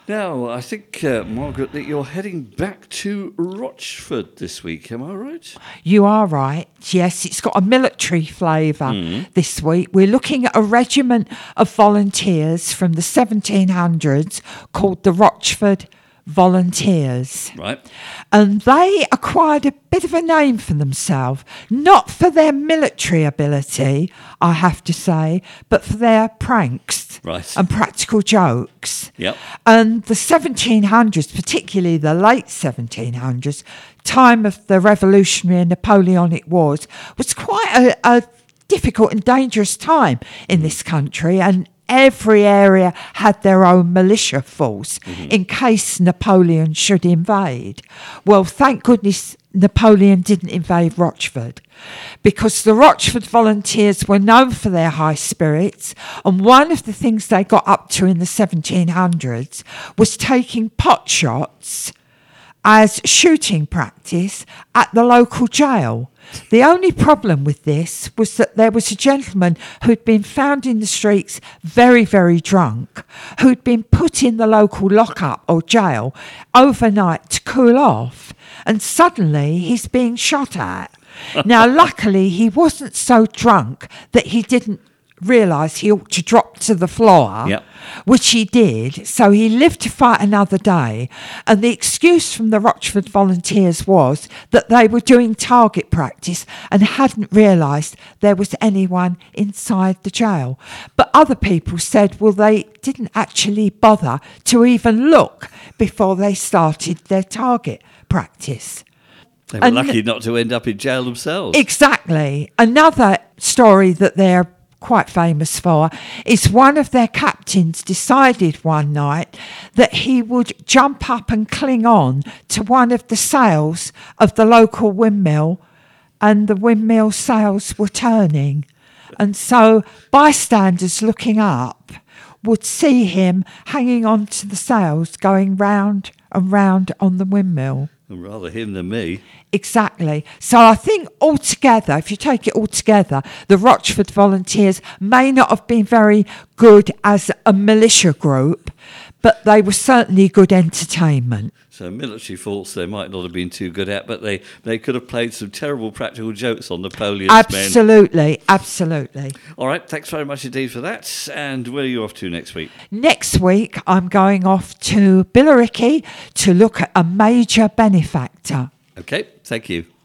Now, I think, Margaret, that you're heading back to Rochford this week. Am I right? You are right. Yes, it's got a military flavour this week. We're looking at a regiment of volunteers from the 1700s called the Rochford Volunteers. Right. And they acquired a bit of a name for themselves, not for their military ability, I have to say, but for their pranks Right. and practical jokes. Yep. And the 1700s, particularly the late 1700s, time of the Revolutionary and Napoleonic Wars, was quite a difficult and dangerous time in this country, and every area had their own militia force in case Napoleon should invade. Well, thank goodness Napoleon didn't invade Rochford, because the Rochford Volunteers were known for their high spirits, and one of the things they got up to in the 1700s was taking pot shots as shooting practice at the local jail. The only problem with this was that there was a gentleman who'd been found in the streets very, very drunk, who'd been put in the local lockup or jail overnight to cool off, and suddenly he's being shot at. Now, luckily, he wasn't so drunk that he didn't realise he ought to drop to the floor, Yep. which he did, so he lived to fight another day. And the excuse from the Rochford Volunteers was that they were doing target practice and hadn't realised there was anyone inside the jail. But other people said, well, they didn't actually bother to even look before they started their target practice. They were And- lucky not to end up in jail themselves. Exactly. Another story that they're quite famous for is one of their captains decided one night that he would jump up and cling on to one of the sails of the local windmill, and the windmill sails were turning. And so bystanders looking up would see him hanging on to the sails going round and round on the windmill. Rather him than me. Exactly. So I think altogether, if you take it all together, the Rochford Volunteers may not have been very good as a militia group, but they were certainly good entertainment. So military faults they might not have been too good at, but they could have played some terrible practical jokes on Napoleon's men. Absolutely, absolutely. All right, thanks very much indeed for that. And where are you off to next week? Next week, I'm going off to Billericay to look at a major benefactor. Okay, thank you.